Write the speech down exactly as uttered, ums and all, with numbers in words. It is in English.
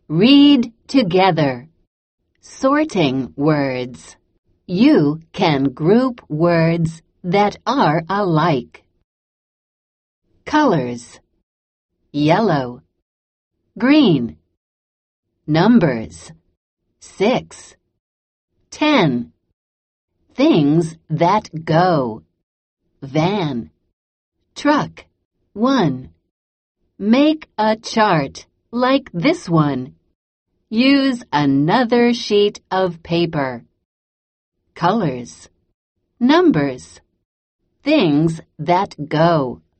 Read together. Sorting words. You can group words that are alike. Colors. Yellow, green. Numbers. Six, ten. Things that go. Van, truck. One. Make a chart like this one. Use another sheet of paper. Colors. Numbers. Things that go.